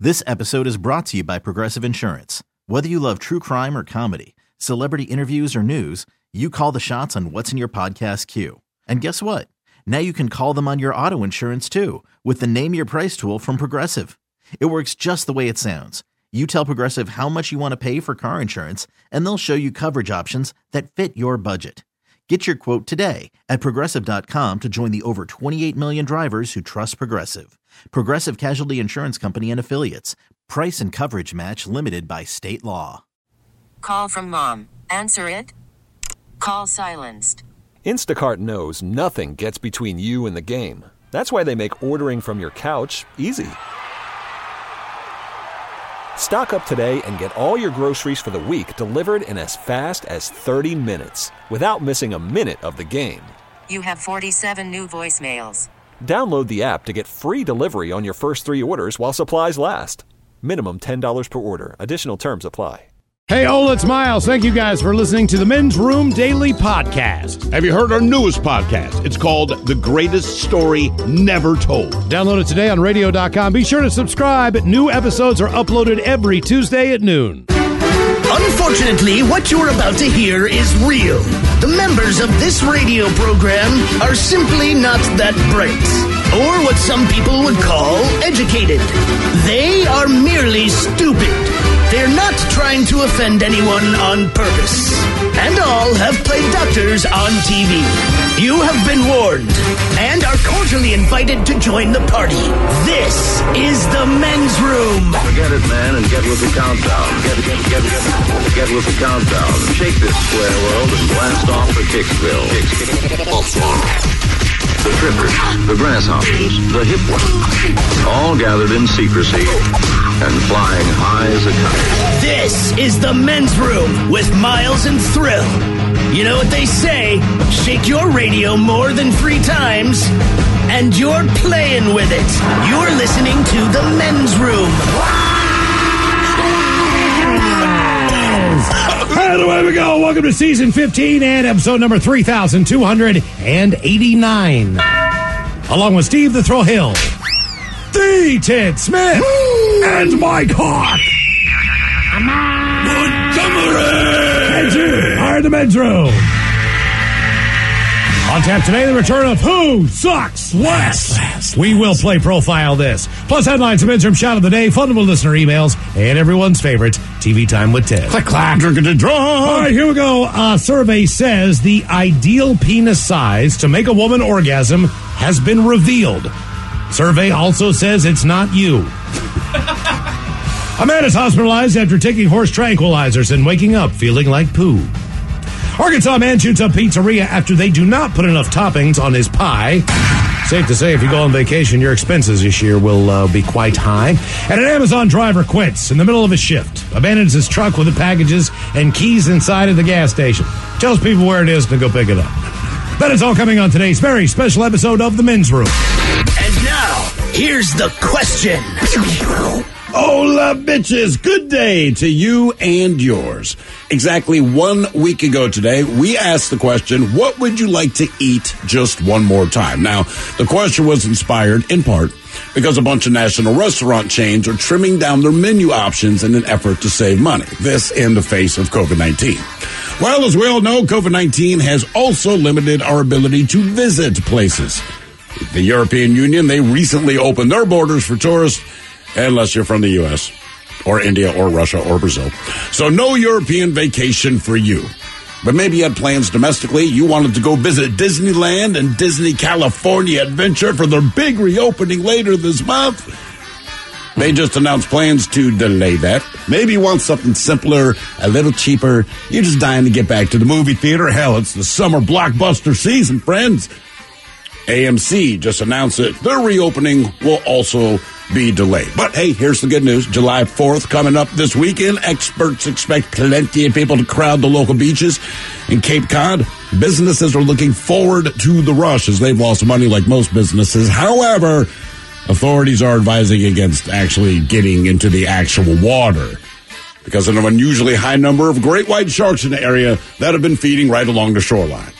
This episode is brought to you by Progressive Insurance. Whether you love true crime or comedy, celebrity interviews or news, you call the shots on what's in your podcast queue. And guess what? Now you can call them on your auto insurance too with the Name Your Price tool from Progressive. It works just the way it sounds. You tell Progressive how much you want to pay for car insurance, and they'll show you coverage options that fit your budget. Get your quote today at Progressive.com to join the over 28 million drivers who trust Progressive. Progressive Casualty Insurance Company and Affiliates. Price and coverage match limited by state law. Call from mom. Answer it. Call silenced. Instacart knows nothing gets between you and the game. That's why they make ordering from your couch easy. Stock up today and get all your groceries for the week delivered in as fast as 30 minutes without missing a minute of the game. You have 47 new voicemails. Download the app to get free delivery on your first 3 orders while supplies last. Minimum $10 per order. Additional terms apply. Hey, Ola, it's Miles. Thank you guys for listening to the Men's Room Daily Podcast. Have you heard our newest podcast? It's called The Greatest Story Never Told. Download it today on radio.com. Be sure to subscribe. New episodes are uploaded every Tuesday at noon. Unfortunately, what you're about to hear is real. The members of this radio program are simply not that bright, or what some people would call educated. They are merely stupid. They're not trying to offend anyone on purpose. And all have played doctors on TV. You have been warned and are cordially invited to join the party. This is the Men's Room. Forget it, man, and get with the countdown. Get with the countdown. Shake this square world and blast off for Kicksville. The trippers, the grasshoppers, the hip ones, all gathered in secrecy and flying high as a kite. This is the Men's Room with Miles and Thrill. You know what they say, shake your radio more than 3 times, and you're playing with it. You're listening to the Men's Room. And away we go. Welcome to Season 15 and episode number 3289. Along with Steve the Thrill Hill, the Ted Smith, and Mike Hawk. And you are the Men's Room. On tap today, the return of Who Sucks Less. We will play Profile This. Plus headlines, a Men's Room shot of the day, fundamental listener emails, and everyone's favorite, TV Time with Ted. Click, clack, drinking and drunk. All right, here we go. A survey says the ideal penis size to make a woman orgasm has been revealed. Survey also says it's not you. A man is hospitalized after taking horse tranquilizers and waking up feeling like poo. Arkansas man shoots up pizzeria after they do not put enough toppings on his pie. Safe to say, if you go on vacation, your expenses this year will be quite high. And an Amazon driver quits in the middle of his shift, abandons his truck with the packages and keys inside of the gas station. Tells people where it is to go pick it up. That is all coming on today's very special episode of The Men's Room. And now, here's the question. Hola, bitches. Good day to you and yours. Exactly 1 week ago today, we asked the question, what would you like to eat just one more time? Now, the question was inspired in part because a bunch of national restaurant chains are trimming down their menu options in an effort to save money. This in the face of COVID-19. Well, as we all know, COVID-19 has also limited our ability to visit places. The European Union, they recently opened their borders for tourists, unless you're from the U.S. or India or Russia or Brazil. So no European vacation for you. But maybe you had plans domestically. You wanted to go visit Disneyland and Disney California Adventure for their big reopening later this month. They just announced plans to delay that. Maybe you want something simpler, a little cheaper. You're just dying to get back to the movie theater. Hell, it's the summer blockbuster season, friends. AMC just announced that their reopening will also be delayed. But hey, here's the good news. July 4th coming up this weekend. Experts expect plenty of people to crowd the local beaches in Cape Cod. Businesses are looking forward to the rush as they've lost money like most businesses. However, authorities are advising against actually getting into the actual water because of an unusually high number of great white sharks in the area that have been feeding right along the shoreline.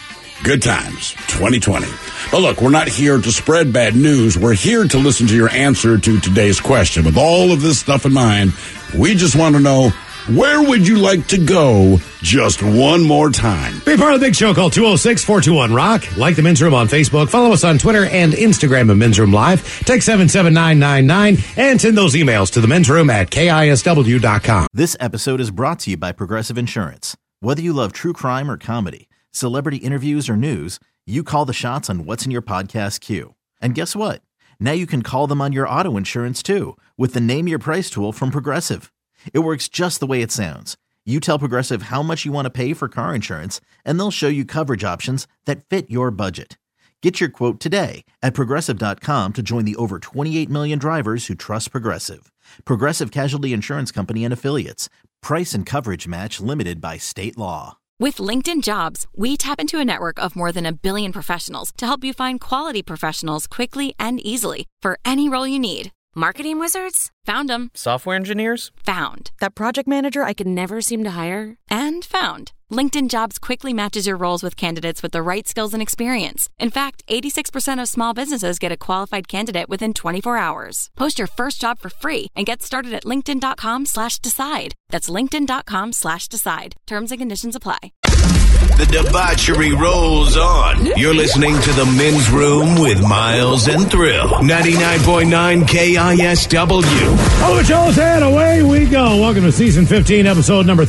Good times, 2020. But look, we're not here to spread bad news. We're here to listen to your answer to today's question. With all of this stuff in mind, we just want to know, where would you like to go just one more time? Be part of the big show. Call 206-421-ROCK. Like the Men's Room on Facebook. Follow us on Twitter and Instagram at Men's Room Live. Text 77999 and send those emails to the Men's Room at KISW.com. This episode is brought to you by Progressive Insurance. Whether you love true crime or comedy, celebrity interviews or news, you call the shots on what's in your podcast queue. And guess what? Now you can call them on your auto insurance too with the Name Your Price tool from Progressive. It works just the way it sounds. You tell Progressive how much you want to pay for car insurance, and they'll show you coverage options that fit your budget. Get your quote today at Progressive.com to join the over 28 million drivers who trust Progressive. Progressive Casualty Insurance Company and Affiliates. Price and coverage match limited by state law. With LinkedIn Jobs, we tap into a network of more than 1 billion professionals to help you find quality professionals quickly and easily for any role you need. Marketing wizards? Found them. Software engineers? Found. That project manager I could never seem to hire? And found. LinkedIn Jobs quickly matches your roles with candidates with the right skills and experience. In fact, 86% of small businesses get a qualified candidate within 24 hours. Post your first job for free and get started at linkedin.com/decide. That's linkedin.com/decide. Terms and conditions apply. The debauchery rolls on. You're listening to The Men's Room with Miles and Thrill. 99.9 KISW. Hello, Joe's and away we go. Welcome to Season 15, Episode number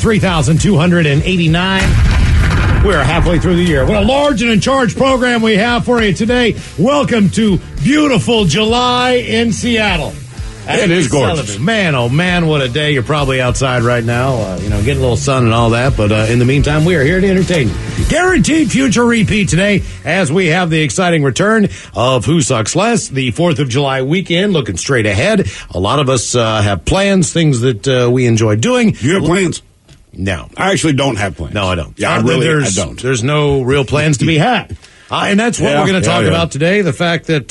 3289. We're halfway through the year. What a large and in charge program we have for you today. Welcome to beautiful July in Seattle. It is gorgeous. Sullivan. Man, oh man, what a day. You're probably outside right now, getting a little sun and all that. But in the meantime, we are here to entertain you. Guaranteed future repeat today as we have the exciting return of Who Sucks Less, the 4th of July weekend, looking straight ahead. A lot of us have plans, things that we enjoy doing. You have plans? No. I actually don't have plans. No, I don't. Yeah, I don't. There's no real plans to be had. And that's what we're going to talk about today, the fact that,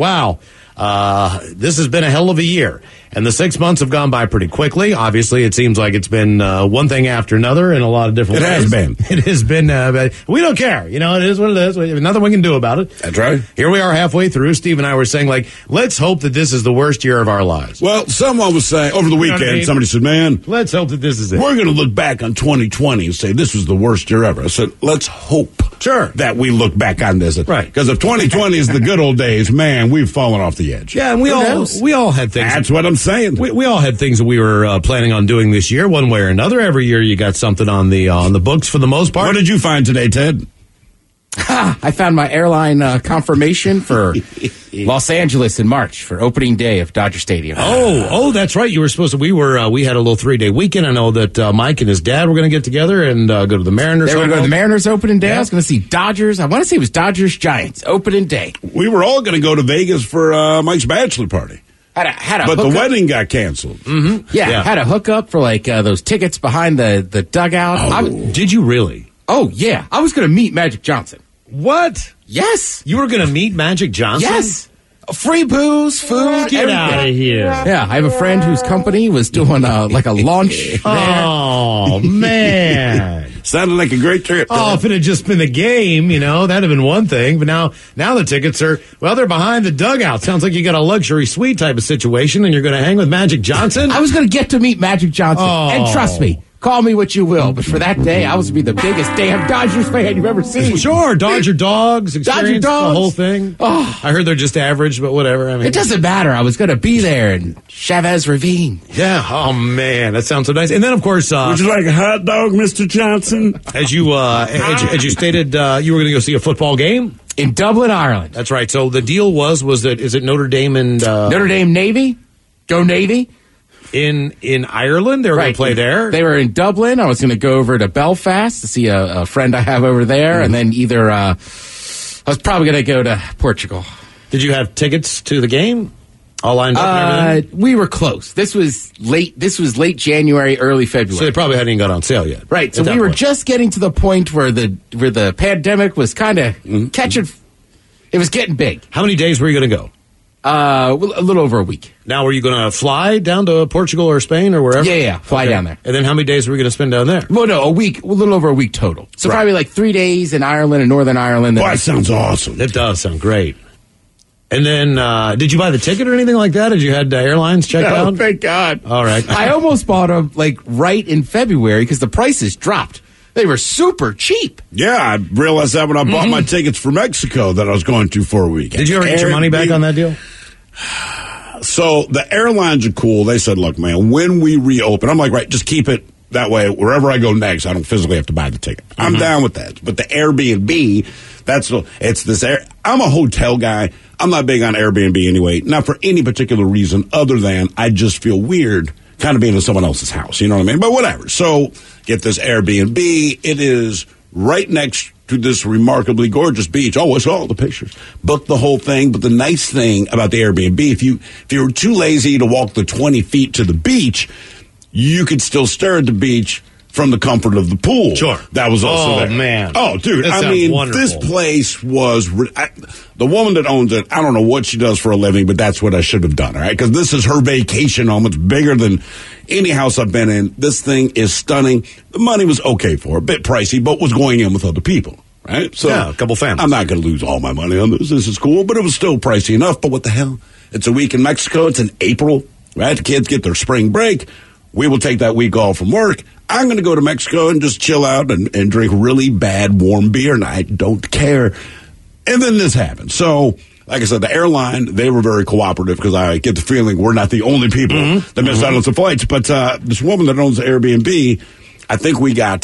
this has been a hell of a year, and the 6 months have gone by pretty quickly. Obviously, it seems like it's been one thing after another in a lot of different ways. It has been. We don't care. It is what it is. There's nothing we can do about it. That's right. Here we are halfway through. Steve and I were saying, let's hope that this is the worst year of our lives. Well, someone was saying, over the weekend, somebody said, man, let's hope that this is it. We're going to look back on 2020 and say this was the worst year ever. I said, let's hope that we look back on this. Right. Because if 2020 is the good old days, man, we've fallen off the edge. Yeah, and we all had things. That's what I'm saying. We all had things that we were planning on doing this year, one way or another. Every year you got something on the books for the most part. What did you find today, Ted? I found my airline confirmation for Los Angeles in March for opening day of Dodger Stadium. Oh, that's right. You were supposed to. We had a little 3-day weekend. I know that Mike and his dad were going to get together and go to the Mariners. They were going to go to the Mariners opening day. Yeah. I was going to see Dodgers. I want to say it was Dodgers Giants opening day. We were all going to go to Vegas for Mike's bachelor party. But the wedding got canceled. Mm-hmm. Yeah, had a hookup for those tickets behind the dugout. Did you really? Oh, yeah. I was going to meet Magic Johnson. What? Yes. You were going to meet Magic Johnson? Yes. Free booze, food. Get out of here. Yeah, I have a friend whose company was doing a launch. Oh, man. Sounded like a great trip. Oh, if it had just been the game, that'd have been one thing. But now the tickets are, they're behind the dugout. Sounds like you got a luxury suite type of situation, and you're going to hang with Magic Johnson? I was going to get to meet Magic Johnson. Oh. And trust me, call me what you will, but for that day, I was going to be the biggest damn Dodgers fan you've ever seen. Sure, Dodger Dogs, Dodger Dogs, the whole thing. Oh. I heard they're just average, but whatever. It doesn't matter. I was going to be there in Chavez Ravine. Yeah. Oh man, that sounds so nice. And then, of course, would you like a hot dog, Mr. Johnson? As you stated, you were going to go see a football game in Dublin, Ireland. That's right. So the deal was that is it Notre Dame and Notre Dame Navy? Go Navy. In Ireland, they were going to play there. They were in Dublin. I was going to go over to Belfast to see a friend I have over there, and then I was probably going to go to Portugal. Did you have tickets to the game? All lined up and everything? We were close. This was late January, early February. So they probably hadn't even got on sale yet. Right. So we were just getting to the point where the pandemic was kind of catching. It was getting big. How many days were you going to go? A little over a week. Now, are you going to fly down to Portugal or Spain or wherever? Yeah. Fly down there. And then how many days are we going to spend down there? Well, no, a week, a little over a week total. So probably like 3 days in Ireland and Northern Ireland. That sounds awesome. It does sound great. And then, did you buy the ticket or anything like that? Did you had airlines checked out? Oh, thank God. All right. I almost bought them like right in February because the prices dropped. They were super cheap. Yeah, I realized that when I bought my tickets for Mexico that I was going to for a week. Did you ever get your money back on that deal? So the airlines are cool. They said, look, man, when we reopen, I'm like, right, just keep it that way. Wherever I go next, I don't physically have to buy the ticket. I'm down with that. But the Airbnb, I'm a hotel guy. I'm not big on Airbnb anyway, not for any particular reason other than I just feel weird kind of being in someone else's house. You know what I mean? But whatever. So get this Airbnb. It is right next to this remarkably gorgeous beach. Oh, it's all the pictures. Book the whole thing. But the nice thing about the Airbnb, if you were too lazy to walk the 20 feet to the beach, you could still stare at the beach from the comfort of the pool. Sure. That was also there. Oh, man. Oh, dude. That I mean, wonderful. This place was... the woman that owns it, I don't know what she does for a living, but that's what I should have done, all right? Because this is her vacation home. It's bigger than any house I've been in. This thing is stunning. The money was okay for it. A bit pricey, but was going in with other people, right? So yeah, a couple families. I'm not going to lose all my money on this. This is cool, but it was still pricey enough. But what the hell? It's a week in Mexico. It's in April, right? The kids get their spring break. We will take that week off from work. I'm going to go to Mexico and just chill out and drink really bad warm beer, and I don't care. And then this happened. So, like I said, the airline, they were very cooperative because I get the feeling we're not the only people that missed out on some flights. But this woman that owns the Airbnb, I think we got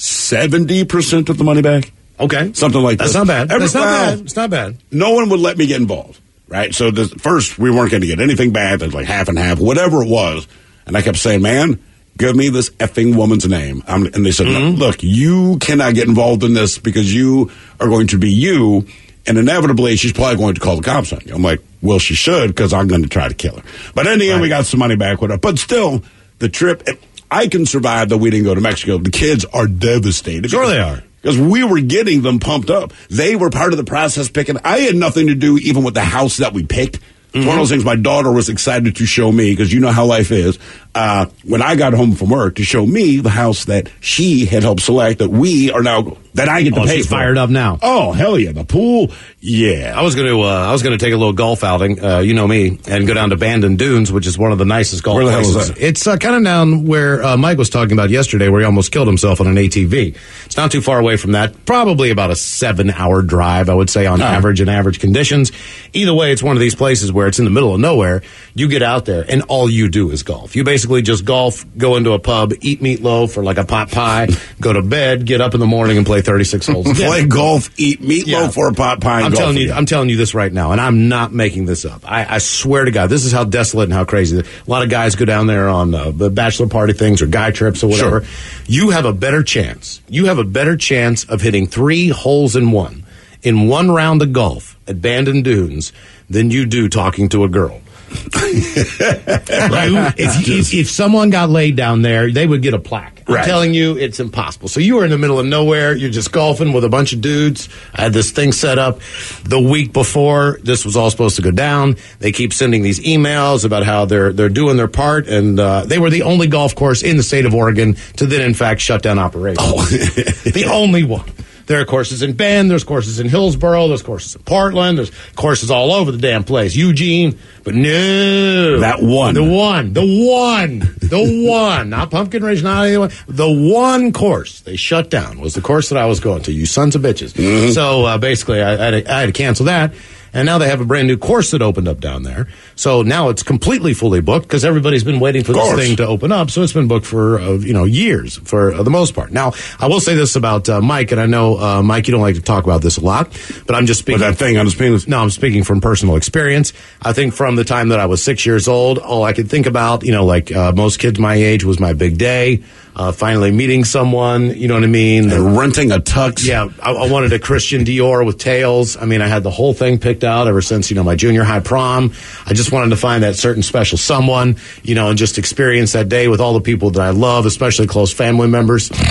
70% of the money back. Okay. Something like that. That's not bad. That's not bad. It's not bad. No one would let me get involved, right? So first, we weren't going to get anything back. There's like half and half, whatever it was. And I kept saying, man, give me this effing woman's name. And they said, no, look, you cannot get involved in this because you are going to be you. And inevitably, she's probably going to call the cops on you. I'm like, well, she should because I'm going to try to kill her. But in the end, we got some money back with her. But still, the trip, I can survive that we didn't go to Mexico. The kids are devastated. Sure they are. Because we were getting them pumped up. They were part of the process picking. I had nothing to do even with the house that we picked. It's one of those things my daughter was excited to show me because you know how life is. When I got home from work to show me the house that she had helped select that I get to pay she's for. Fired up now. Oh, hell yeah. The pool. Yeah. I was going to take a little golf outing, you know me, and go down to Bandon Dunes, which is one of the nicest golf places. Where the hell is that? It's kind of down where Mike was talking about yesterday, where he almost killed himself on an ATV. It's not too far away from that. Probably about a 7-hour drive, I would say, on average in average conditions. Either way, it's one of these places where it's in the middle of nowhere. You get out there, and all you do is golf. You basically just golf, go into a pub, eat meatloaf or like a pot pie, go to bed, get up in the morning and play 36 holes. Play golf, eat meatloaf or a pot pie. I'm telling you this right now, and I'm not making this up. I swear to God, this is how desolate and how crazy. A lot of guys go down there on the bachelor party things or guy trips or whatever. Sure. You have a better chance. You have a better chance of hitting 3 holes in one round of golf at Bandon Dunes than you do talking to a girl. If someone got laid down there, they would get a plaque. I'm telling you, it's impossible. So you were in the middle of nowhere. You're just golfing with a bunch of dudes. I had this thing set up the week before this was all supposed to go down. They keep sending these emails about how they're doing their part, and they were the only golf course in the state of Oregon to then, in fact, shut down operations. The only one. There are courses in Bend, there's courses in Hillsboro, there's courses in Portland, there's courses all over the damn place. Eugene, but no. That one. The one. Not Pumpkin Ridge, not anyone. The one course they shut down was the course that I was going to, you sons of bitches. Mm-hmm. So basically, I had to cancel that. And now they have a brand new course that opened up down there. So now it's completely fully booked because everybody's been waiting for this thing to open up. So it's been booked for, years for the most part. Now, I will say this about Mike, and I know, Mike, you don't like to talk about this a lot, but I'm just speaking. That thing on his penis? No, I'm speaking from personal experience. I think from the time that I was 6 years old, all I could think about, most kids my age was my big day. Finally meeting someone, you know what I mean? And renting a tux. Yeah, I wanted a Christian Dior with tails. I mean, I had the whole thing picked out ever since, my junior high prom. I just wanted to find that certain special someone, and just experience that day with all the people that I love, especially close family members.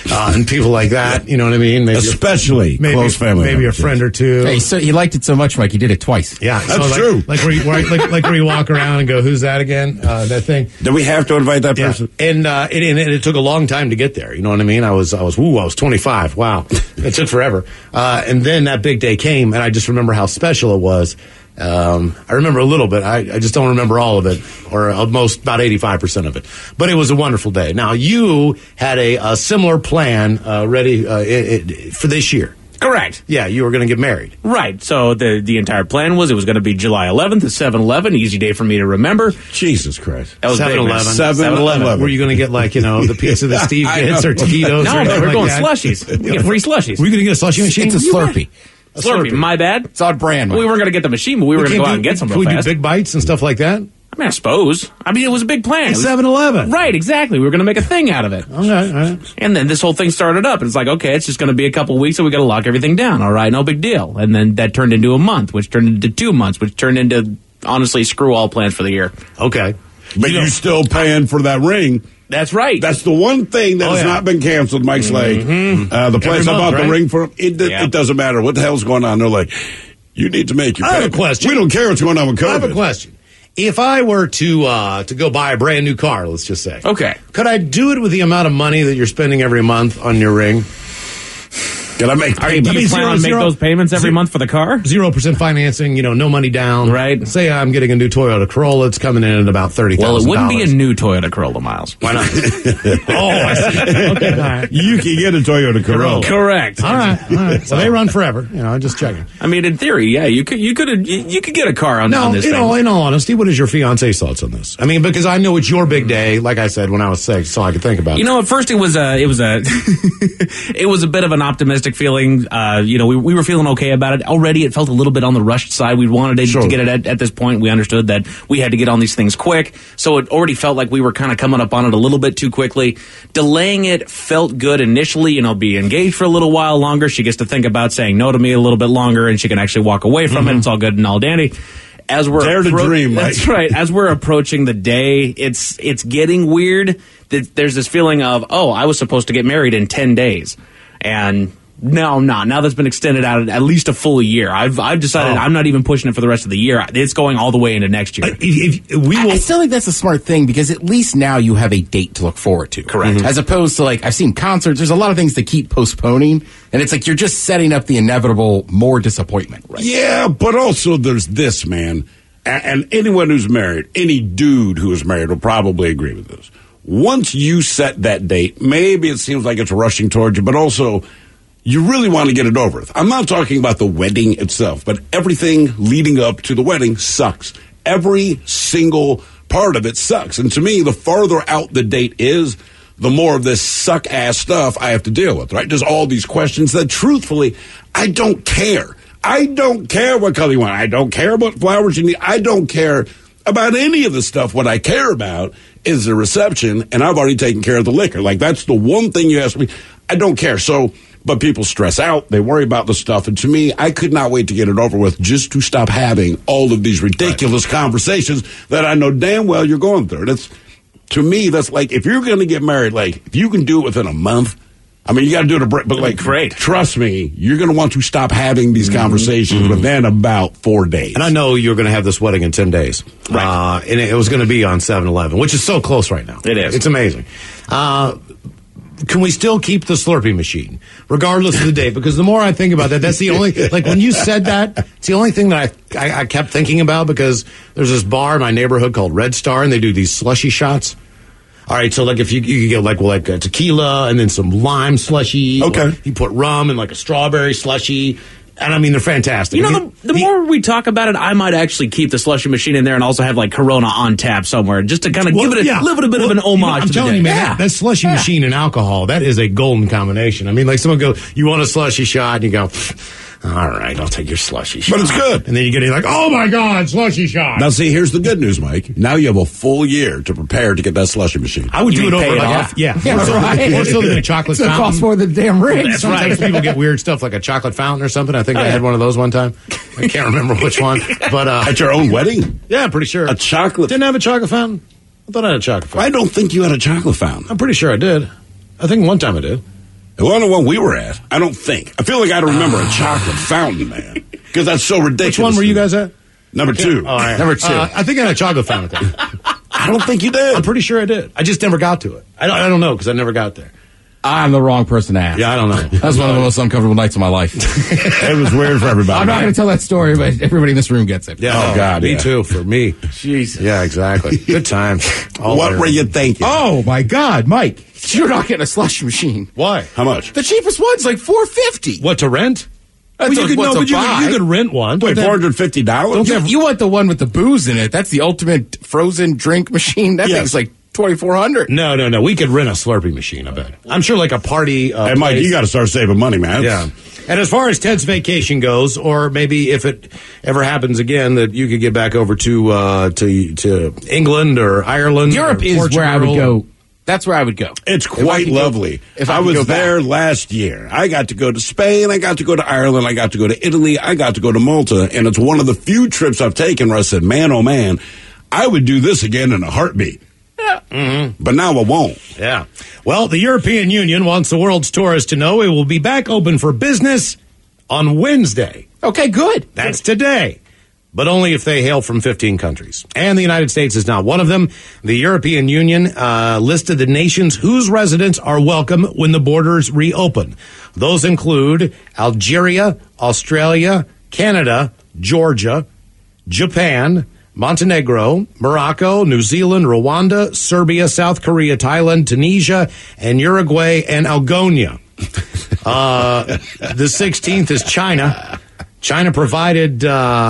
and people like that. You know what I mean? Maybe Especially close family. Maybe a friend or two. Hey, so he liked it so much, Mike, he did it twice. Yeah, That's true. Like where you walk around and go, "Who's that again?" That thing. Do we have to invite that person? And it took a long time to get there. You know what I mean? I was 25. Wow, it took forever. And then that big day came, and I just remember how special it was. I remember a little bit. I just don't remember all of it, or almost about 85% of it. But it was a wonderful day. Now, you had a similar plan ready for this year. Correct. Yeah, you were going to get married. Right. So the entire plan was it was going to be July 11th at 7-Eleven. Easy day for me to remember. Jesus Christ. That was 7-Eleven. 7-Eleven. Were you going to get the pizza that Steve gets or taquitos? No, or we're going that? slushies. We get free slushies. Were you going to get a slushie machine? It's a Slurpee. Slurpee. My bad. It's on brand. Mike. We weren't going to get the machine, but we were going to go out and get some real Can we fast. do big bites and stuff like that? I mean, I suppose. I mean, it was a big plan. It's 7-Eleven. Right, exactly. We were going to make a thing out of it. Okay, all right. And then this whole thing started up. And it's like, okay, it's just going to be a couple weeks, so we got to lock everything down. All right, no big deal. And then that turned into a month, which turned into 2 months, which turned into, honestly, screw all plans for the year. Okay. But you're still paying for that ring. That's right. That's the one thing that has not been canceled, Mike Slade. The place I bought the ring for, it doesn't matter what the hell's going on. They're like, you need to make your I have payment. a question. We don't care what's going on with COVID. I have a question. If I were to go buy a brand new car, let's just say. Okay. Could I do it with the amount of money that you're spending every month on your ring? Can I make Do you plan on make those payments every month for the car? 0% financing, no money down. Right. Say I'm getting a new Toyota Corolla. It's coming in at about $30,000. Well, it wouldn't be a new Toyota Corolla, Miles. Why not? I see. Okay, all right. You can get a Toyota Corolla. Correct. All right. Well, they run forever. I'm just checking. I mean, in theory, yeah, you could get a car on this in thing. all honesty, what is your fiance's thoughts on this? I mean, because I know it's your big day, like I said, when I was 6, so I could think about it. At first it was it was a bit of an optimistic feeling. We were feeling okay about it. Already it felt a little bit on the rushed side. We wanted to get it at this point. We understood that we had to get on these things quick. So it already felt like we were kind of coming up on it a little bit too quickly. Delaying it felt good initially, be engaged for a little while longer. She gets to think about saying no to me a little bit longer, and she can actually walk away from it. It's all good and all dandy. As we're Dare to dream, Mike. That's right. As we're approaching the day, it's getting weird. There's this feeling of, I was supposed to get married in 10 days. And no, now that's been extended out at least a full year. I've decided I'm not even pushing it for the rest of the year. It's going all the way into next year. I still think that's a smart thing because at least now you have a date to look forward to. Correct. As opposed to I've seen concerts. There's a lot of things that keep postponing, and it's like you're just setting up the inevitable more disappointment. Right? Yeah, but also there's this, man, and anyone who's married, any dude who is married will probably agree with this. Once you set that date, maybe it seems like it's rushing towards you, but also you really want to get it over with. I'm not talking about the wedding itself, but everything leading up to the wedding sucks. Every single part of it sucks. And to me, the farther out the date is, the more of this suck-ass stuff I have to deal with, right? There's all these questions that, truthfully, I don't care. I don't care what color you want. I don't care what flowers you need. I don't care about any of the stuff. What I care about is the reception, and I've already taken care of the liquor. That's the one thing you ask me. I don't care. But people stress out. They worry about the stuff. And to me, I could not wait to get it over with just to stop having all of these ridiculous conversations that I know damn well you're going through. To me, that's if you're going to get married, if you can do it within a month, I mean, you got to do it but great. Trust me, you're going to want to stop having these conversations within about 4 days. And I know you're going to have this wedding in 10 days. Right. And it was going to be on 7-Eleven, which is so close right now. It is. It's amazing. Can we still keep the Slurpee machine, regardless of the date? Because the more I think about that, that's the only, when you said that, it's the only thing that I kept thinking about, because there's this bar in my neighborhood called Red Star, and they do these slushy shots. All right, so if you could get a tequila and then some lime slushy. Okay. You put rum and a strawberry slushy. And I mean, they're fantastic. The more we talk about it, I might actually keep the slushy machine in there and also have Corona on tap somewhere, just to kind of give it a bit of an homage. I'm telling you, man, that slushy machine and alcohol, that is a golden combination. I mean, someone goes, you want a slushy shot? And you go, all right, I'll take your slushy shot. But it's good. And then you get it oh my God, slushy shot. Now, see, here's the good news, Mike. Now you have a full year to prepare to get that slushy machine. I would do it over off? Yeah, right. Or still get a chocolate fountain. It costs more than the damn ring. That's Sometimes people get weird stuff like a chocolate fountain or something. I think I had one of those one time. I can't remember which one. But at your own wedding? Yeah, I'm pretty sure. A chocolate? Didn't I have a chocolate fountain? I thought I had a chocolate fountain. I don't think you had a chocolate fountain. I'm pretty sure I did. I think one time I did. It wasn't the one we were at. I don't think. I feel like I don't remember a chocolate fountain, man. Because that's so ridiculous. Which one were you guys at? Number 2. Oh, yeah. Number 2. I think I had a chocolate fountain there. I don't think you did. I'm pretty sure I did. I just never got to it. I don't know because I never got there. I'm the wrong person to ask. Yeah, I don't know. That's one of the most uncomfortable nights of my life. It was weird for everybody. I'm not going to tell that story, but everybody in this room gets it. Yeah. Oh, God. Me yeah. too, for me. Jesus. Yeah, exactly. Good times. What were you thinking? Oh, my God, Mike. You're not getting a slush machine. Why? How much? The cheapest one's like $450. What, to rent? That's you could, what to buy. you could rent one. Wait, $450? You want the one with the booze in it. That's the ultimate frozen drink machine. That thing's like $2,400. No. We could rent a Slurpee machine, I bet. I'm sure like a party. Hey, Mike, place. you got to start saving money, man. Yeah. And as far as Ted's vacation goes, or maybe if it ever happens again, that you could get back over to England or Ireland. Europe or is Portugal. where I would go. That's where I would go. It's quite lovely. If I I was there last year. I got to go to Spain. I got to go to Ireland. I got to go to Italy. I got to go to Malta. And it's one of the few trips I've taken where I said, man, oh, man, I would do this again in a heartbeat. Yeah. Mm-hmm. But now I won't. Yeah. Well, the European Union wants the world's tourists to know it will be back open for business on Wednesday. Okay, good. That's today. But only if they hail from 15 countries. And the United States is not one of them. The European Union listed the nations whose residents are welcome when the borders reopen. Those include Algeria, Australia, Canada, Georgia, Japan, Montenegro, Morocco, New Zealand, Rwanda, Serbia, South Korea, Thailand, Tunisia, and Uruguay and Algonia. The 16th is China. China provided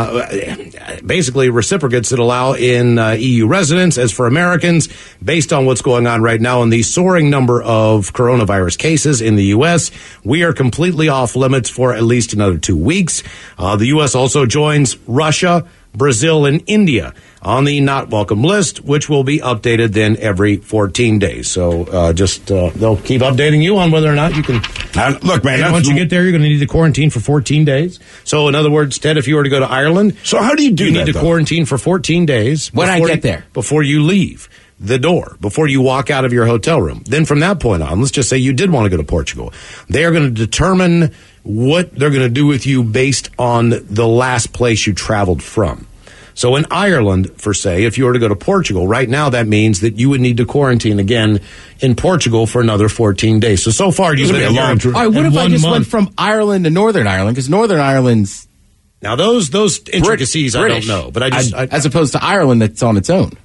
basically reciprocates that allow in EU residents. As for Americans, based on what's going on right now and the soaring number of coronavirus cases in the U.S., we are completely off limits for at least another 2 weeks. The U.S. also joins Russia, Brazil, and India on the not welcome list, which will be updated then every 14 days. So they'll keep updating you on whether or not you can. Look, man, and once you get there, you're going to need to quarantine for 14 days. So in other words, Ted, if you were to go to Ireland, so how do you do you that? You need to quarantine for 14 days. When I get there. Before you leave the door, before you walk out of your hotel room. Then from that point on, let's just say you did want to go to Portugal. They are going to determine what they're going to do with you based on the last place you traveled from. So in Ireland, for say, if you were to go to Portugal, right now that means that you would need to quarantine again in Portugal for another 14 days. So far you've been a long trip. All right, what if I just went from Ireland to Northern Ireland? Because Northern Ireland's now those intricacies British. I don't know, but as opposed to Ireland that's on its own.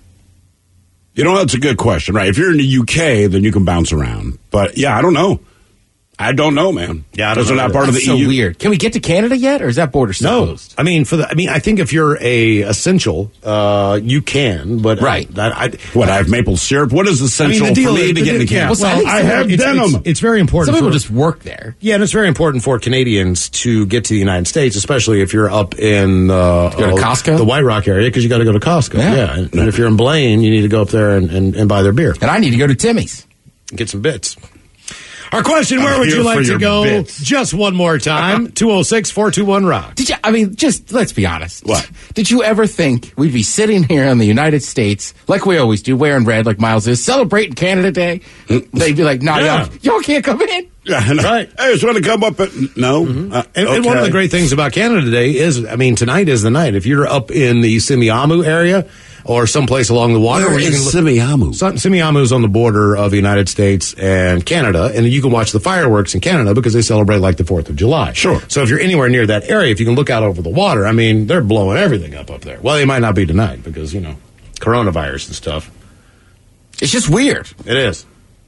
You know, that's a good question, right? If you're in the UK, then you can bounce around. But yeah, I don't know. I don't know, man. Yeah, those are not part of the so EU. Weird. Can we get to Canada yet, or is that border still closed? I mean, I think if you're a essential, you can. But right, I have maple syrup. What is essential for me to get into Canada? Well, I have denim. It's very important. Some people just work there. Yeah, and it's very important for Canadians to get to the United States, especially if you're up in go to Costco, the White Rock area, because you got to go to Costco. Yeah. And if you're in Blaine, you need to go up there and buy their beer. And I need to go to Timmy's and get some bits. Our question, where would you like to go bits. Just one more time? 206-421-ROCK. Did you, I mean, just let's be honest. What? Did you ever think we'd be sitting here in the United States, like we always do, wearing red, like Miles is, celebrating Canada Day? They'd be like, no, y'all can't come in. Yeah, no. Right. Hey, it's going to come up at, no. Mm-hmm. And one of the great things about Canada Day is, I mean, tonight is the night. If you're up in the Simiamu area, or someplace along the water. Where is Simiamu? Simiamu is on the border of the United States and Canada, and you can watch the fireworks in Canada because they celebrate like the 4th of July. Sure. So if you're anywhere near that area, if you can look out over the water, I mean, they're blowing everything up there. Well, they might not be tonight because, coronavirus and stuff. It's just weird. It is.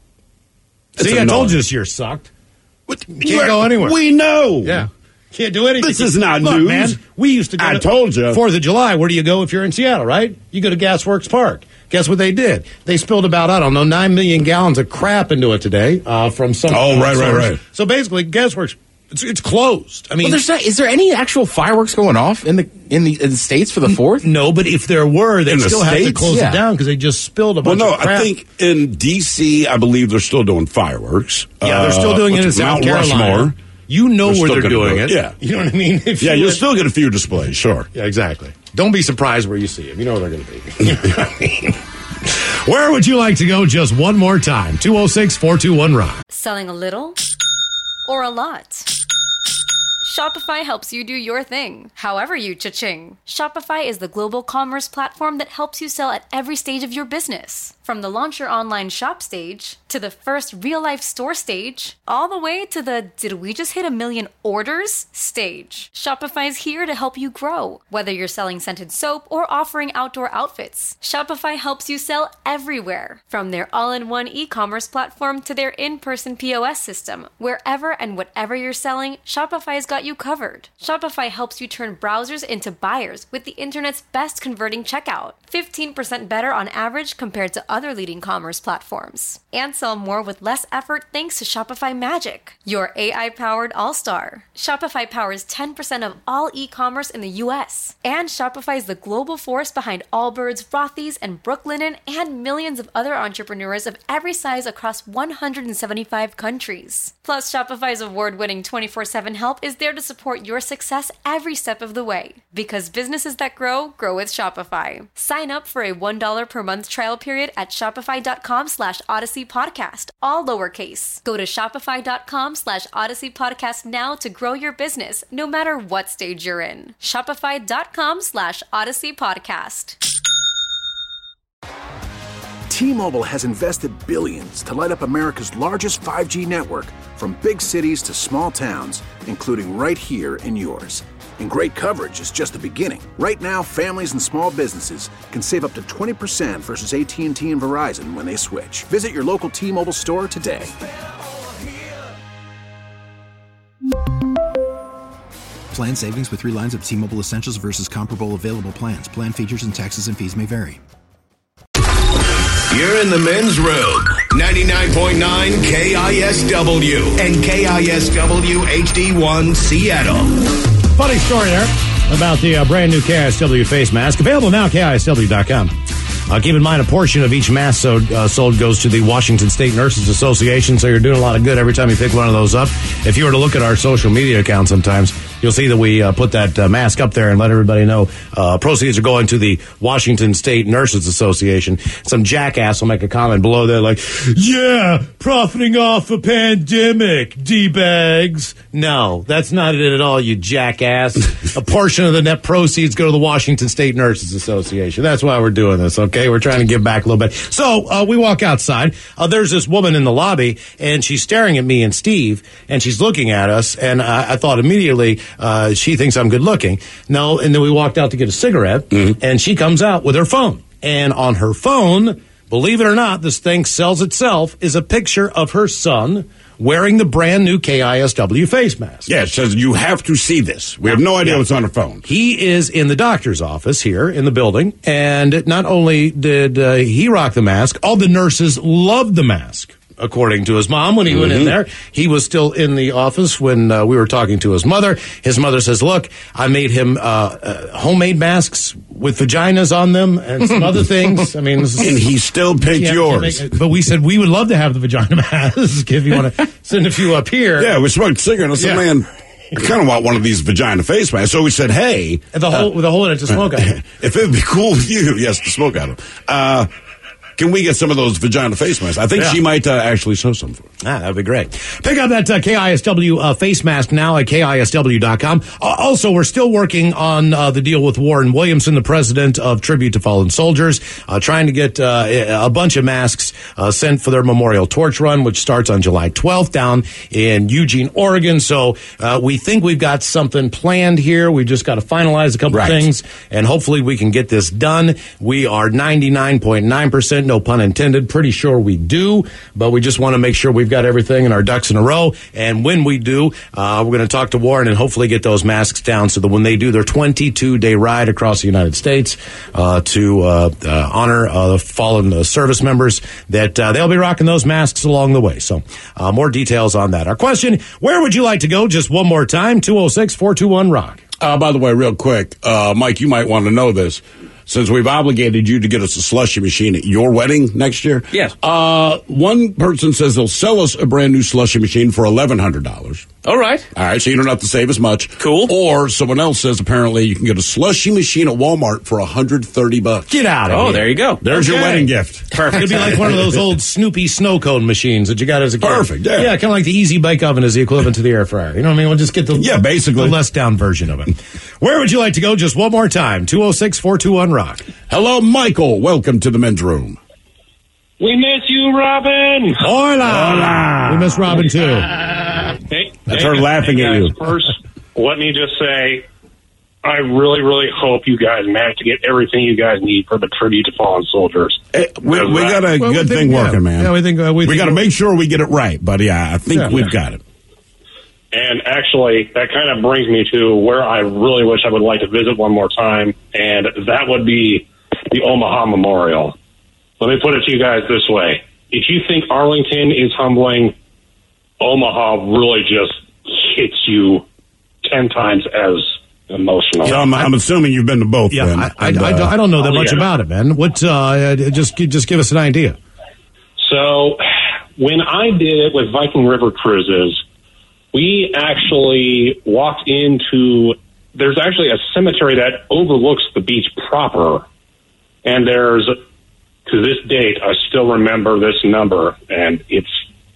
It's See, I told you this year sucked. Can't go anywhere. We know. Yeah. Can't do anything. This is not Look, news. Man, we used to go I told you. 4th of July, where do you go if you're in Seattle, right? You go to Gasworks Park. Guess what they did? They spilled about, 9 million gallons of crap into it today from some right. So basically, Gasworks, it's closed. I mean, is there any actual fireworks going off in the States for the 4th? No, but if there were, they'd still have to close it down because they just spilled a bunch of crap. I think in D.C., I believe they're still doing fireworks. Yeah, they're still doing it in South Carolina. Rushmore. You know where they're doing it. Yeah. You know what I mean? You'll still get a few displays, sure. Yeah, exactly. Don't be surprised where you see them. You know where they're going to be. You know what I mean? Where would you like to go just one more time? 206-421-ROCK. Selling a little or a lot? Shopify helps you do your thing, however you cha-ching. Shopify is the global commerce platform that helps you sell at every stage of your business. From the launch your online shop stage, to the first real-life store stage, all the way to the did we just hit 1 million orders stage. Shopify's here to help you grow. Whether you're selling scented soap or offering outdoor outfits, Shopify helps you sell everywhere. From their all-in-one e-commerce platform to their in-person POS system, wherever and whatever you're selling, Shopify's got you covered. Shopify helps you turn browsers into buyers with the internet's best converting checkout. 15% better on average compared to other leading commerce platforms. And sell more with less effort thanks to Shopify Magic, your AI-powered all-star. Shopify powers 10% of all e-commerce in the U.S. And Shopify is the global force behind Allbirds, Rothy's, and Brooklinen, and millions of other entrepreneurs of every size across 175 countries. Plus, Shopify's award-winning 24/7 help is there to support your success every step of the way. Because businesses that grow, grow with Shopify. Sign up for a $1 per month trial period at shopify.com/Odyssey Podcast, all lowercase. Go to shopify.com/Odyssey Podcast now to grow your business, no matter what stage you're in. Shopify.com/Odyssey Podcast. T-Mobile has invested billions to light up America's largest 5G network, from big cities to small towns, including right here in yours. And great coverage is just the beginning. Right now, families and small businesses can save up to 20% versus AT&T and Verizon when they switch. Visit your local T-Mobile store today. Plan savings with 3 lines of T-Mobile Essentials versus comparable available plans. Plan features and taxes and fees may vary. You're in the men's room. 99.9 KISW and KISW HD1 Seattle. Funny story there about the brand new KISW face mask. Available now at KISW.com. Keep in mind, a portion of each mask sold goes to the Washington State Nurses Association, so you're doing a lot of good every time you pick one of those up. If you were to look at our social media account sometimes, you'll see that we put that mask up there and let everybody know proceeds are going to the Washington State Nurses Association. Some jackass will make a comment below there like, yeah, profiting off a pandemic, D-bags. No, that's not it at all, you jackass. A portion of the net proceeds go to the Washington State Nurses Association. That's why we're doing this, okay? We're trying to give back a little bit. So we walk outside. There's this woman in the lobby, and she's staring at me and Steve, and she's looking at us, and I thought immediately, she thinks I'm good looking. No, and then we walked out to get a cigarette, and she comes out with her phone. And on her phone, believe it or not, this thing sells itself, is a picture of her son wearing the brand new KISW face mask. Yeah, it says you have to see this. We have no idea what's on her phone. He is in the doctor's office here in the building, and not only did he rock the mask, all the nurses loved the mask. According to his mom, when he went in there, he was still in the office when we were talking to his mother. His mother says, look, I made him homemade masks with vaginas on them and some other things. I mean, this is, and he still picked yours. But we said we would love to have the vagina mask if you want to send a few up here. Yeah, we smoked cigarettes. I said, man, I kind of want one of these vagina face masks. So we said, hey. With a hole in it to smoke out of. If it would be cool with you, yes, to smoke out of. Can we get some of those vagina face masks? I think she might actually sew some for us. That'd be great. Pick up that KISW face mask now at KISW.com. Also, we're still working on the deal with Warren Williamson, the president of Tribute to Fallen Soldiers, trying to get a bunch of masks sent for their Memorial Torch Run, which starts on July 12th down in Eugene, Oregon. So we think we've got something planned here. We've just got to finalize a couple of things, and hopefully we can get this done. We are 99.9%. No pun intended. Pretty sure we do, but we just want to make sure we've got everything and our ducks in a row. And when we do, we're going to talk to Warren and hopefully get those masks down so that when they do their 22-day ride across the United States to honor the fallen service members, that they'll be rocking those masks along the way. So more details on that. Our question, where would you like to go? Just one more time, 206-421-ROCK. By the way, real quick, Mike, you might want to know this. Since we've obligated you to get us a slushy machine at your wedding next year. Yes. One person says they'll sell us a brand new slushy machine for $1,100. All right. All right, so you don't have to save as much. Cool. Or someone else says apparently you can get a slushy machine at Walmart for $130. Get out of here. Oh, there you go. There's your wedding gift. Perfect. It'd be like one of those old Snoopy snow cone machines that you got as a kid. Perfect, yeah. Yeah, kind of like the Easy Bake Oven is the equivalent to the air fryer. You know what I mean? We'll just get the basically the less down version of it. Where would you like to go? Just one more time. 206-421-ROCK. Hello, Michael. Welcome to the men's room. We miss you, Robin. Hola. We miss Robin, too. That's her laughing at you. First, let me just say, I really, really hope you guys manage to get everything you guys need for the tribute to fallen soldiers. We got a good thing working, man. Yeah, we got to make sure we get it right, but I think we've got it. And actually, that kind of brings me to where I really wish I would like to visit one more time, and that would be the Omaha Memorial. Let me put it to you guys this way. If you think Arlington is humbling, Omaha really just hits you 10 times as emotional. So I'm assuming you've been to both. Yeah, then, I don't know that much about it, man. What? Just give us an idea. So when I did it with Viking River Cruises, we actually walked into, there's actually a cemetery that overlooks the beach proper. And there's, to this date, I still remember this number, and it's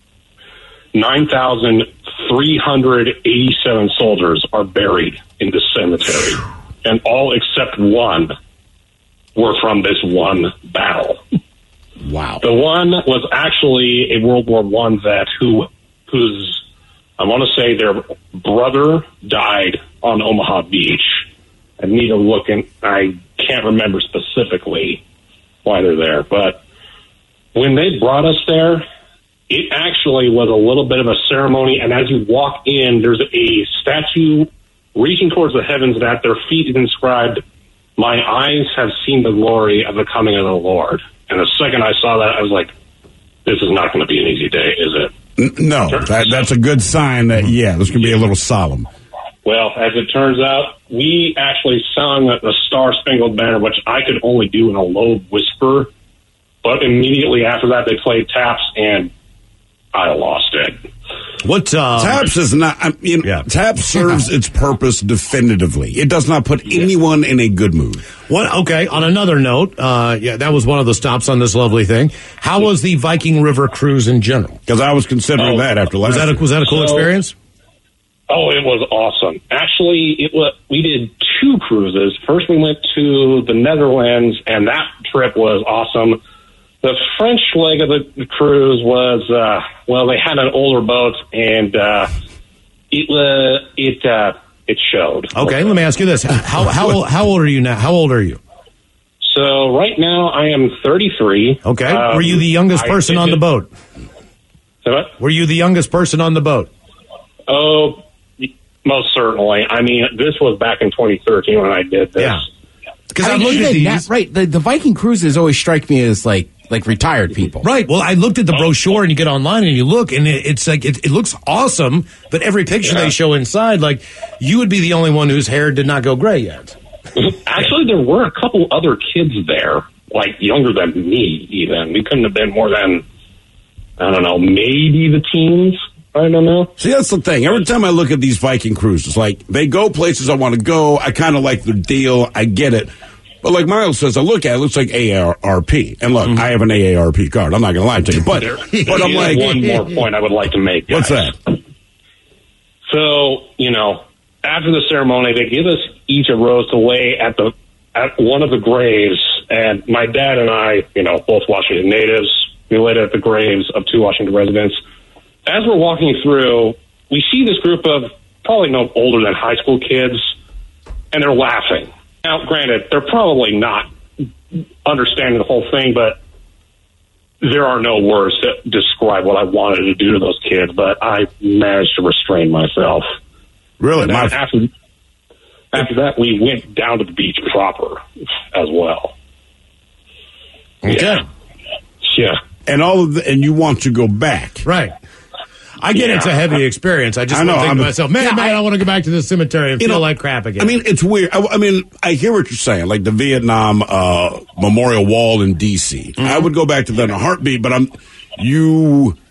9,387 soldiers are buried in this cemetery. And all except one were from this one battle. Wow. The one was actually a World War I vet whose, I want to say their brother died on Omaha Beach. I need to look, and I can't remember specifically why they're there. But when they brought us there, it actually was a little bit of a ceremony. And as you walk in, there's a statue reaching towards the heavens, and at their feet is inscribed, "My eyes have seen the glory of the coming of the Lord." And the second I saw that, I was like, this is not going to be an easy day, is it? No, that's a good sign that, this can be a little solemn. Well, as it turns out, we actually sung the Star-Spangled Banner, which I could only do in a low whisper. But immediately after that, they played taps, and I lost it. What taps is not? Taps serves its purpose definitively. It does not put anyone in a good mood. Okay. On another note, that was one of the stops on this lovely thing. How was the Viking River cruise in general? Because I was considering that after last. Was that a cool experience? Oh, it was awesome. Actually, we did 2 cruises. First, we went to the Netherlands, and that trip was awesome. The French leg of the cruise was, they had an older boat, and it showed. Okay, let me ask you this: how old are you now? How old are you? So right now I am 33. Okay, were you the youngest person on the boat? What? Were you the youngest person on the boat? Oh, most certainly. I mean, this was back in 2013 when I did this. Yeah. Because I looked at these. Right, the Viking cruises always strike me as like retired people. Right. Well, I looked at the brochure, and you get online and you look, and it's like it looks awesome. But every picture they show inside, like you would be the only one whose hair did not go gray yet. Actually, there were a couple other kids there, like younger than me. Even we couldn't have been more than, I don't know, maybe the teens. I don't know. See, that's the thing. Every time I look at these Viking cruises, like they go places I want to go. I kind of like their deal. I get it. But like Miles says, I look at it, looks like AARP. And look, I have an AARP card. I'm not going to lie to you. But I'm like... One more point I would like to make, guys. What's that? So, after the ceremony, they give us each a rose to lay at one of the graves. And my dad and I, both Washington natives, we laid at the graves of 2 Washington residents. As we're walking through, we see this group of probably no older than high school kids, and they're laughing. Now, granted, they're probably not understanding the whole thing, but there are no words to describe what I wanted to do to those kids, but I managed to restrain myself. Really? After that, we went down to the beach proper as well. Okay. Yeah. And and you want to go back. Right. I get it's a heavy experience. I just want to think to myself, man, I want to go back to the cemetery and feel like crap again. I mean, it's weird. I hear what you're saying, like the Vietnam Memorial Wall in D.C. I would go back to that in a heartbeat, but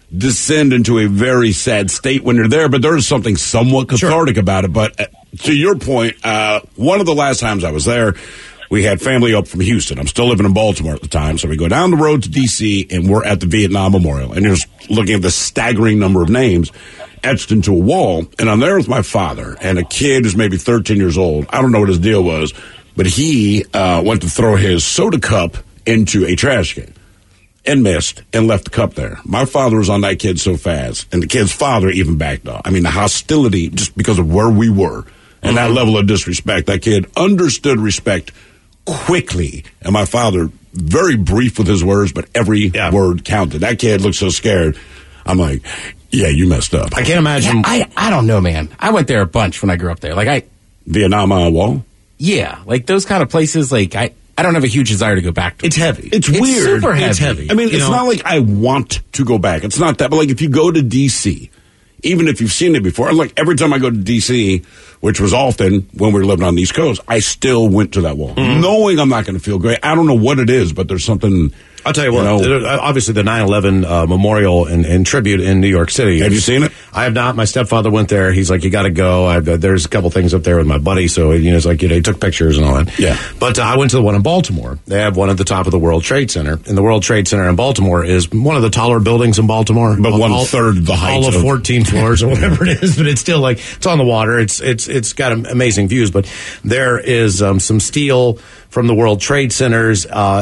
descend into a very sad state when you're there, but there is something somewhat cathartic about it. But to your point, one of the last times I was there, we had family up from Houston. I'm still living in Baltimore at the time, so we go down the road to D.C., and we're at the Vietnam Memorial, and you're just looking at the staggering number of names etched into a wall, and I'm there with my father and a kid who's maybe 13 years old. I don't know what his deal was, but he went to throw his soda cup into a trash can and missed and left the cup there. My father was on that kid so fast, and the kid's father even backed off. I mean, the hostility, just because of where we were and that level of disrespect, that kid understood respect quickly. And my father, very brief with his words, but every word counted. That kid looked so scared. I'm like, yeah, you messed up. I can't imagine. I don't know, man. I went there a bunch when I grew up there. Vietnam Wall? Yeah, like those kind of places, I don't have a huge desire to go back to. It's heavy. It's weird. Super heavy. It's heavy. I mean, it's not like I want to go back. It's not that. But like if you go to D.C., even if you've seen it before, like every time I go to D.C., which was often when we were living on the East Coast, I still went to that wall, knowing I'm not going to feel great. I don't know what it is, but there's something. I'll tell you what, obviously the 9/11 memorial and tribute in New York City. Have you seen it? I have not. My stepfather went there. He's like, you got to go. There's a couple things up there with my buddy, so it's like, he took pictures and all that. Yeah. But I went to the one in Baltimore. They have one at the top of the World Trade Center, and the World Trade Center in Baltimore is one of the taller buildings in Baltimore. But 1/3 the height. All of 14 floors or whatever it is, but it's still it's on the water. It's got amazing views, but there is some steel from the World Trade Centers.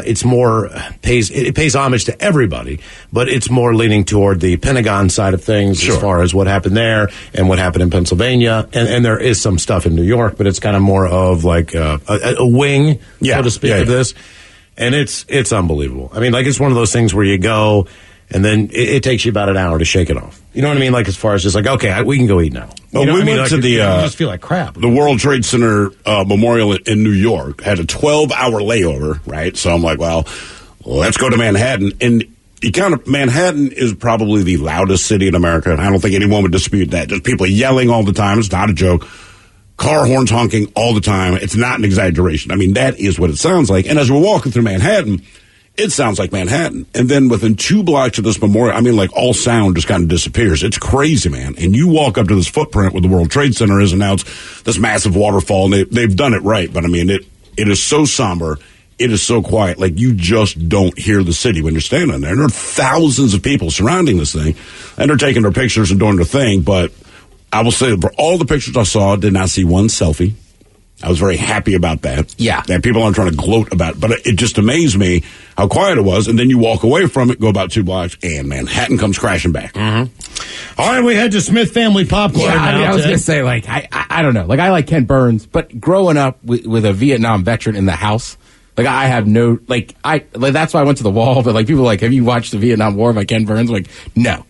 It pays homage to everybody, but it's more leaning toward the Pentagon side of things as far as what happened there and what happened in Pennsylvania. And there is some stuff in New York, but it's kind of more of like a wing, so to speak, of this. And it's unbelievable. I mean, it's one of those things where you go and then it takes you about an hour to shake it off. You know what I mean? As far as just okay, we can go eat now. Well, we went to you just feel like crap. The World Trade Center Memorial in New York had a 12-hour layover, right? So I'm like, well, let's go to Manhattan. And Manhattan is probably the loudest city in America. I don't think anyone would dispute that. Just people yelling all the time. It's not a joke. Car horns honking all the time. It's not an exaggeration. I mean, that is what it sounds like. And as we're walking through Manhattan, it sounds like Manhattan. And then within 2 blocks of this memorial, all sound just kind of disappears. It's crazy, man. And you walk up to this footprint where the World Trade Center is, and now it's this massive waterfall, and they've done it right. But, I mean, it is so somber. It is so quiet. You just don't hear the city when you're standing there. And there are thousands of people surrounding this thing, and they're taking their pictures and doing their thing. But I will say, for all the pictures I saw, I did not see one selfie. I was very happy about that. Yeah. That people aren't trying to gloat about it. But it just amazed me how quiet it was. And then you walk away from it, go about 2 blocks, and Manhattan comes crashing back. Mm-hmm. All right, we head to Smith Family Popcorn. Yeah, I was going to say, I don't know. I like Ken Burns, but growing up with a Vietnam veteran in the house, I have no, that's why I went to the wall. But people have you watched the Vietnam War by Ken Burns? No.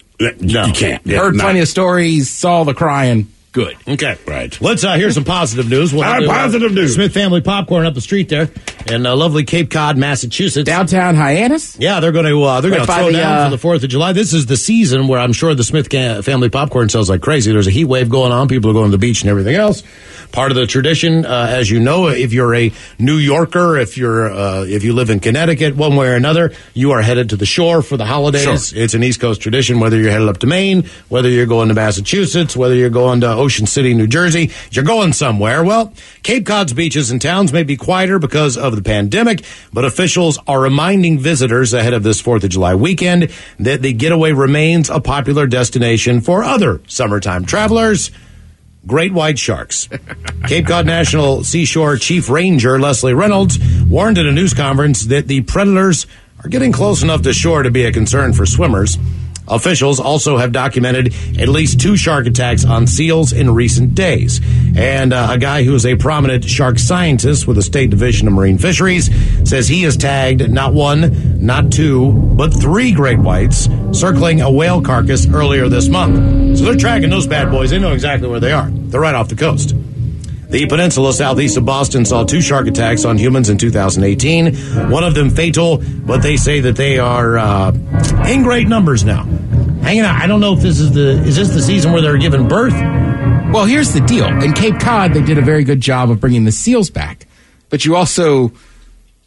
You can't. Yeah, heard plenty of stories, saw the crying. Good. Okay. Right. Let's hear some positive news. Positive news. Smith Family Popcorn up the street there in lovely Cape Cod, Massachusetts. Downtown Hyannis? Yeah, they're going to throw down for the 4th of July. This is the season where I'm sure the Smith Family Popcorn sells like crazy. There's a heat wave going on. People are going to the beach and everything else. Part of the tradition, as you know, if you're a New Yorker, if you live in Connecticut, one way or another, you are headed to the shore for the holidays. Sure. It's an East Coast tradition, whether you're headed up to Maine, whether you're going to Massachusetts, whether you're going to Ocean City, New Jersey, you're going somewhere. Well, Cape Cod's beaches and towns may be quieter because of the pandemic, but officials are reminding visitors ahead of this 4th of July weekend that the getaway remains a popular destination for other summertime travelers. Great white sharks. Cape Cod National Seashore Chief Ranger Leslie Reynolds warned at a news conference that the predators are getting close enough to shore to be a concern for swimmers. Officials also have documented at least 2 shark attacks on seals in recent days. And a guy who is a prominent shark scientist with the State Division of Marine Fisheries says he has tagged not 1, not 2, but 3 great whites circling a whale carcass earlier this month. So they're tracking those bad boys. They know exactly where they are. They're right off the coast. The peninsula southeast of Boston saw 2 shark attacks on humans in 2018. One of them fatal, but they say that they are in great numbers now. Hanging out. I don't know if is this the season where they're giving birth? Well, here's the deal. In Cape Cod, they did a very good job of bringing the seals back. But you also,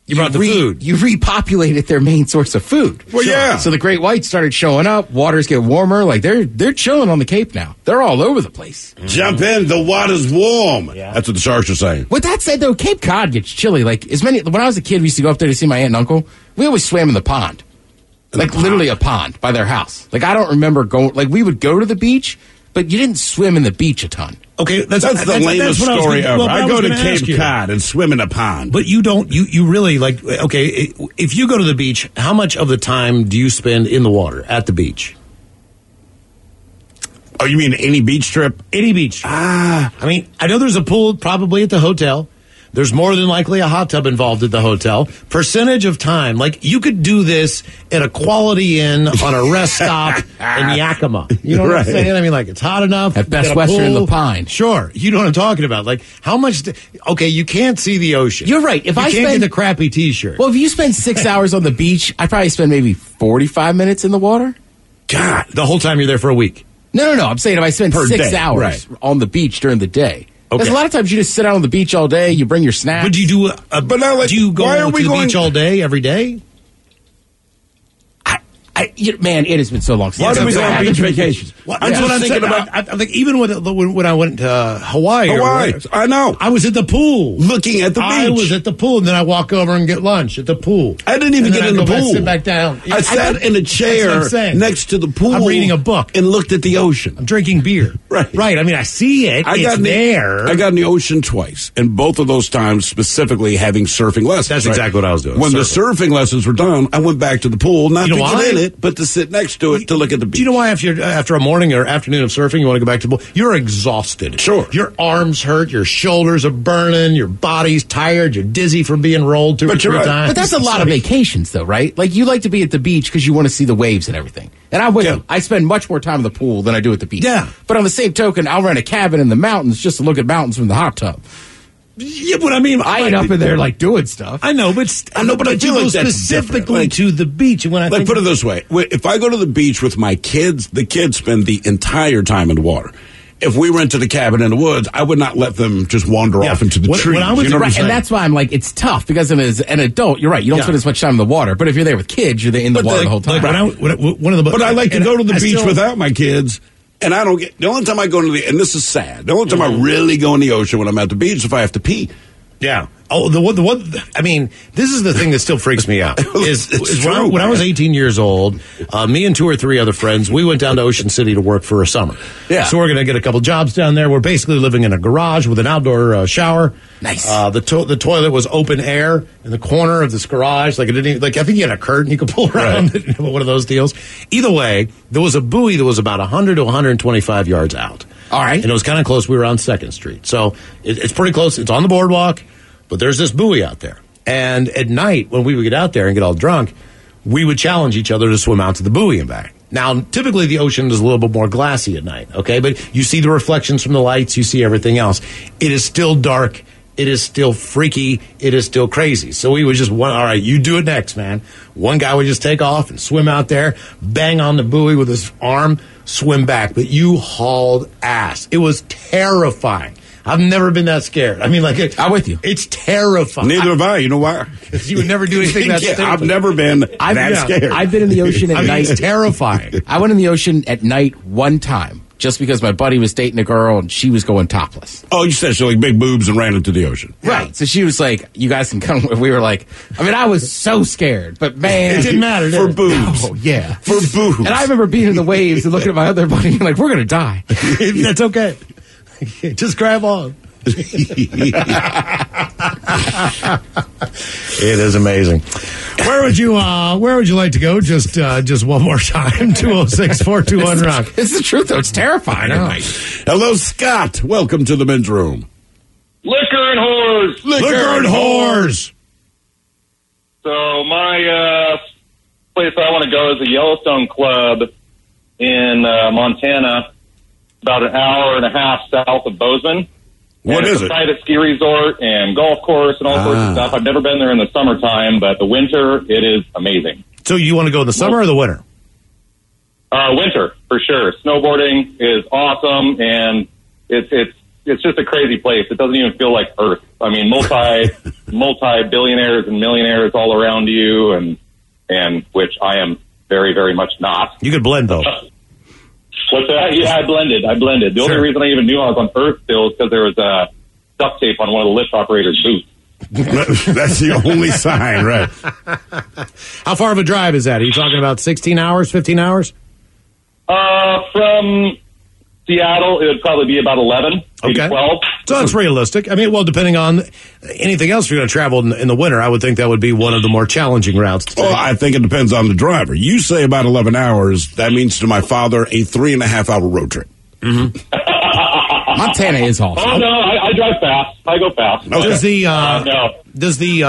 You brought the food. You repopulated their main source of food. Well, yeah. So the great whites started showing up. Waters get warmer. Like they're chilling on the Cape now. They're all over the place. Jump in. The water's warm. Yeah. That's what the sharks are saying. With that said, though, Cape Cod gets chilly. Like when I was a kid, we used to go up there to see my aunt and uncle. We always swam in the pond. Literally a pond by their house. Like, I don't remember going, like, we would go to the beach, but you didn't swim in the beach a ton. Okay, that's the lamest story ever. I go to Cape Cod and swim in a pond. But you don't, you really, like, okay, if you go to the beach, how much of the time do you spend in the water at the beach? Oh, you mean any beach trip? Any beach. I mean, I know there's a pool probably at the hotel. There's more than likely a hot tub involved at the hotel. Percentage of time, like you could do this at a Quality Inn on a rest stop in Yakima. You know what I'm saying? I mean, like it's hot enough. At Best Western in the Pine. Sure. You know what I'm talking about. Like how much, okay, you can't see the ocean. You're right. If I can't spend get the crappy t-shirt. Well, if you spend 6 hours on the beach, I probably spend maybe 45 minutes in the water. God, the whole time you're there for a week. No. I'm saying if I spend 6 hours on the beach during the day. Because a lot of times you just sit out on the beach all day, you bring your snacks. Would you do do you go to the beach all day, every day? Man, it has been so long since Why do we go on beach vacations? That's what I'm thinking about. I think even when I went to Hawaii, I know. I was at the pool. Looking at the beach. I was at the pool, and then I walk over and get lunch at the pool. I didn't even get in the pool. Sit back down. I sat in a chair next to the pool. I'm reading a book. And looked at the ocean. I'm drinking beer. Right. I mean, I see it. It's there. I got in the ocean twice, and both of those times specifically having surfing lessons. That's exactly what I was doing. When the surfing lessons were done, I went back to the pool, not to get in it, but to sit next to it to look at the beach. Do you know why after a morning or afternoon of surfing, you want to go back to the pool? You're exhausted. Sure. Your arms hurt, your shoulders are burning, your body's tired, you're dizzy from being rolled two or three times. But that's a lot of vacations, though, right? Like, you like to be at the beach because you want to see the waves and everything. And I'm with you. I spend much more time in the pool than I do at the beach. Yeah. But on the same token, I'll rent a cabin in the mountains just to look at mountains from the hot tub. Yeah, but I mean, I ain't up in there like doing stuff. I know, but I feel like that's specifically to the beach. When I like, put it this way: if I go to the beach with my kids, the kids spend the entire time in the water. If we rented a cabin in the woods, I would not let them just wander off into the trees. And that's why I'm like, it's tough because as an adult, you're right. You don't spend as much time in the water. But if you're there with kids, you're in the water the whole time. But I like to go to the beach without my kids. And I don't get, the only time I go into and this is sad, the only time I really go in the ocean when I'm at the beach is if I have to pee. Yeah. Oh, the one, I mean, this is the thing that still freaks me out. When I was 18 years old, me and 2 or 3 other friends, we went down to Ocean City to work for a summer. Yeah. So we're going to get a couple jobs down there. We're basically living in a garage with an outdoor shower. Nice. The toilet was open air in the corner of this garage. Like, it didn't even, like, I think you had a curtain you could pull around. Right. One of those deals. Either way, there was a buoy that was about 100 to 125 yards out. All right. And it was kind of close. We were on 2nd Street. So it's pretty close. It's on the boardwalk. But there's this buoy out there. And at night, when we would get out there and get all drunk, we would challenge each other to swim out to the buoy and back. Now, typically the ocean is a little bit more glassy at night, okay? But you see the reflections from the lights, you see everything else. It is still dark. It is still freaky. It is still crazy. So we would just, all right, you do it next, man. One guy would just take off and swim out there, bang on the buoy with his arm, swim back. But you hauled ass. It was terrifying. I've never been that scared. I mean, like, I'm with you. It's terrifying. Neither have I. You know why? Because you would never do anything that stupid. I've never been that scared. I've been in the ocean at night. It's terrifying. I went in the ocean at night one time just because my buddy was dating a girl and she was going topless. Oh, you said she like big boobs and ran into the ocean. Right. So she was like, you guys can come. We were like, I mean, I was so scared, but man. It didn't matter. For boobs. Oh, yeah. For boobs. And I remember being in the waves and looking at my other buddy and like, we're going to die. That's okay. Just grab on. It is amazing. Where would you like to go? Just one more time. 206-421-ROCK. It's the truth, though. It's terrifying. Hello, Scott. Welcome to the men's room. Liquor and whores. Liquor and whores. So my place I want to go is the Yellowstone Club in Montana, about an hour and a half south of Bozeman. What is it? It's a private ski resort and golf course and all sorts of stuff. I've never been there in the summertime, but the winter, it is amazing. So you want to go in the summer or the winter? Winter, for sure. Snowboarding is awesome, and it's it's just a crazy place. It doesn't even feel like Earth. I mean, multi-billionaires and millionaires all around you, and which I am very, very much not. You could blend though. What's that? Yeah, I blended. The only reason I even knew I was on Earth still is because there was duct tape on one of the lift operator's boots. That's the only sign, right? How far of a drive is that? Are you talking about 16 hours, 15 hours? From Seattle, it would probably be about 11, maybe 12. So that's realistic. I mean, well, depending on anything else you're going to travel in the winter, I would think that would be one of the more challenging routes to take. Well, I think it depends on the driver. You say about 11 hours. That means to my father a 3.5-hour road trip. Mm-hmm. Montana is awesome. Oh, no, I drive fast. I go fast. Okay. Does the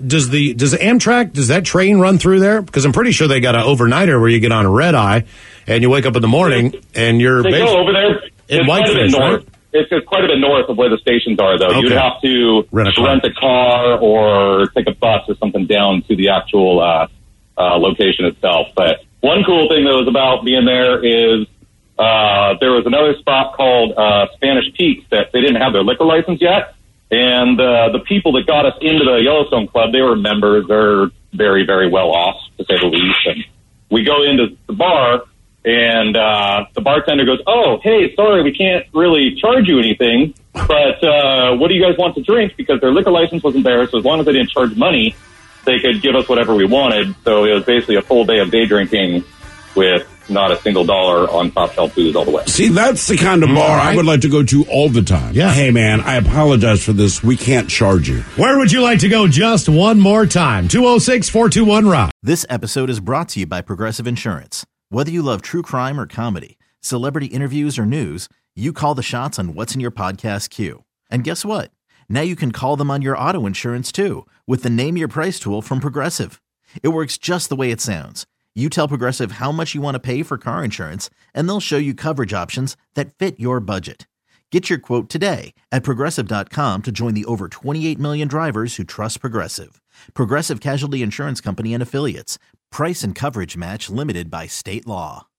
Amtrak, does that train run through there? Because I'm pretty sure they got an overnighter where you get on a red eye and you wake up in the morning and you're They go over there. in Whitefish, right? It's quite a bit north of where the stations are, though. Okay. You'd have to rent a car or take a bus or something down to the actual location itself. But one cool thing that was about being there is there was another spot called Spanish Peaks that they didn't have their liquor license yet. And the people that got us into the Yellowstone Club, they were members. They're very, very well off, to say the least. And we go into the bar, and the bartender goes, "Oh, hey, sorry, we can't really charge you anything, but what do you guys want to drink?" Because their liquor license wasn't there, so as long as they didn't charge money, they could give us whatever we wanted. So it was basically a full day of day drinking with not a single dollar on top shelf booze all the way. See, that's the kind of bar I would like to go to all the time. Yeah. Hey, man, I apologize for this. We can't charge you. Where would you like to go just one more time? 206-421-ROCK. This episode is brought to you by Progressive Insurance. Whether you love true crime or comedy, celebrity interviews or news, you call the shots on what's in your podcast queue. And guess what? Now you can call them on your auto insurance too with the Name Your Price tool from Progressive. It works just the way it sounds. You tell Progressive how much you want to pay for car insurance, and they'll show you coverage options that fit your budget. Get your quote today at Progressive.com to join the over 28 million drivers who trust Progressive. Progressive Casualty Insurance Company and Affiliates. Price and coverage match limited by state law.